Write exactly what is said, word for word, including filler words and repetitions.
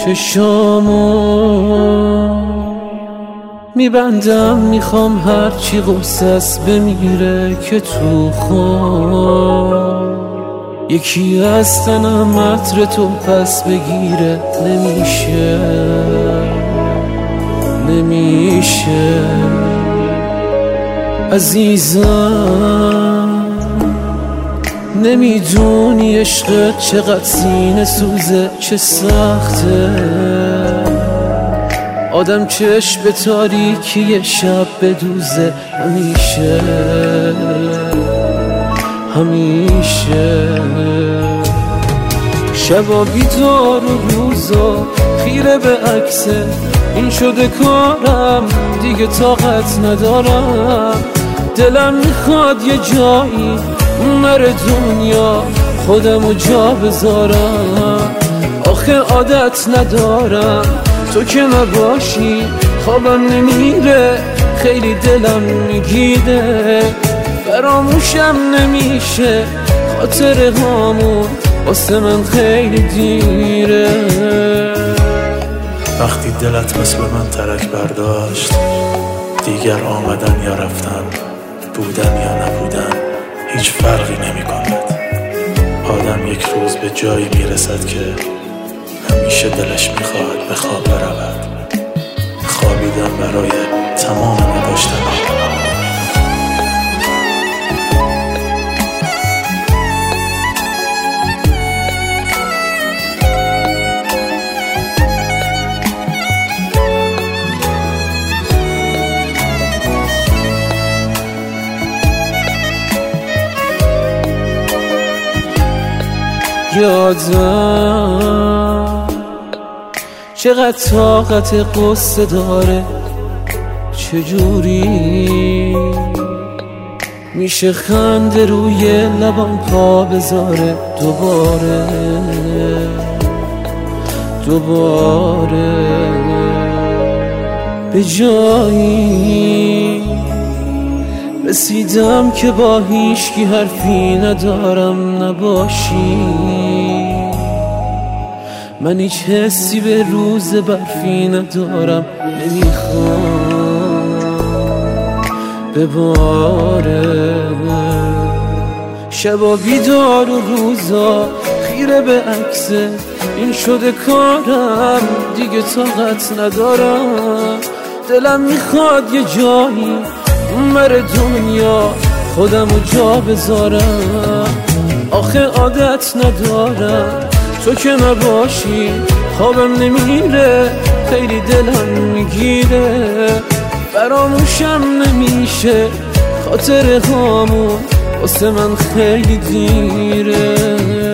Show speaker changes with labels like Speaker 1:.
Speaker 1: چشامو میبندم، میخوام هرچی قصص بمیره که تو خون یکی از تنم عطر تو پس بگیره. نمیشه نمیشه عزیزم، نمیدونی عشقت چقدر سینه سوزه، چه سخته آدم چشم به تاریکی شب بدوزه. همیشه همیشه شبا بیدار و روزا خیره به عکسه، این شده کارم دیگه طاقت ندارم. دلم میخواد یه جایی نره دنیا خودمو جا بذارم. آخه عادت ندارم تو که نباشی خوابم نمیره، خیلی دلم میگیره. فراموشم نمیشه خاطر هامون، واسه من خیلی دیره.
Speaker 2: وقتی دلت مثل من ترک برداشت، دیگر آمدن یا رفتن، بودن یا نبودن هیچ فرقی نمی کند. آدم یک روز به جایی میرسد که همیشه دلش میخواهد به خواب برود. خوابیدن برای تمام نداشتن.
Speaker 1: یادم چقدر طاقت قصه داره، چجوری میشه خنده روی لبان پا بذاره. دوباره دوباره به جایی رسیدم که با هیچکی حرفی ندارم نباشی. من هیچ حسی به روز برفی ندارم، نمیخوام بباره. شبا بیدار و روزا خیره به عکسه، این شده کارم دیگه طاقت ندارم. دلم میخواد یه جایی مر دنیا خودمو جا بذارم. آخه عادت ندارم تو که نباشی خوابم نمیره، خیلی دلم میگیره. فراموشم نمیشه خاطر هامون، واسه من خیلی دیره.